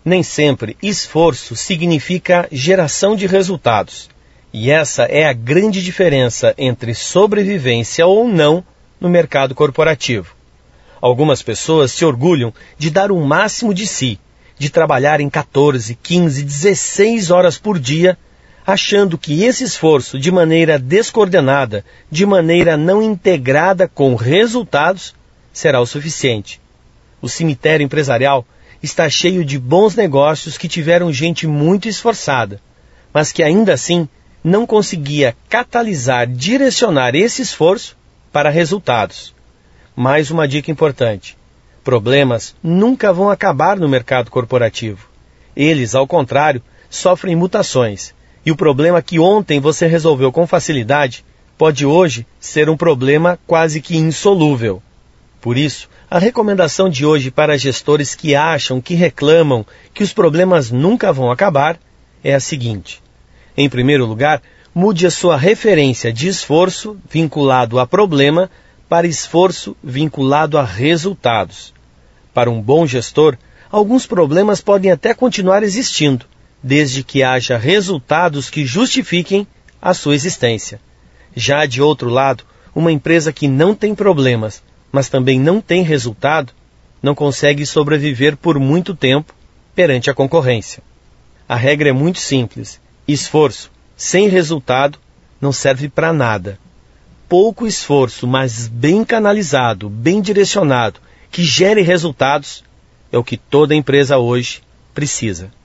Nem sempre esforço significa geração de resultados. E essa é a grande diferença entre sobrevivência ou não no mercado corporativo. Algumas pessoas se orgulham de dar o máximo de si, de trabalhar em 14, 15, 16 horas por dia, achando que esse esforço de maneira descoordenada, de maneira não integrada com resultados, será o suficiente. O cemitério empresarial está cheio de bons negócios que tiveram gente muito esforçada, mas que ainda assim não conseguia catalisar, direcionar esse esforço para resultados. Mais uma dica importante: problemas nunca vão acabar no mercado corporativo. Eles, ao contrário, sofrem mutações. E o problema que ontem você resolveu com facilidade pode hoje ser um problema quase que insolúvel. Por isso, a recomendação de hoje para gestores que acham, que reclamam, que os problemas nunca vão acabar, é a seguinte: em primeiro lugar, mude a sua referência de esforço vinculado a problema para esforço vinculado a resultados. Para um bom gestor, alguns problemas podem até continuar existindo, desde que haja resultados que justifiquem a sua existência. Já de outro lado, uma empresa que não tem problemas, mas também não tem resultado, não consegue sobreviver por muito tempo perante a concorrência. A regra é muito simples: esforço sem resultado não serve para nada. Pouco esforço, mas bem canalizado, bem direcionado, que gere resultados, é o que toda empresa hoje precisa.